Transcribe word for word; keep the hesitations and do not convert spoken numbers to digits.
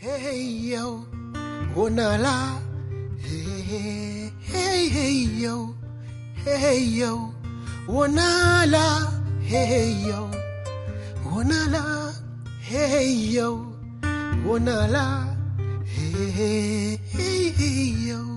Hey yo, wanna la. Hey, hey, hey yo, hey yo, wanna la. Hey yo, wanna la. Hey yo, wanna la. Hey, hey, hey yo.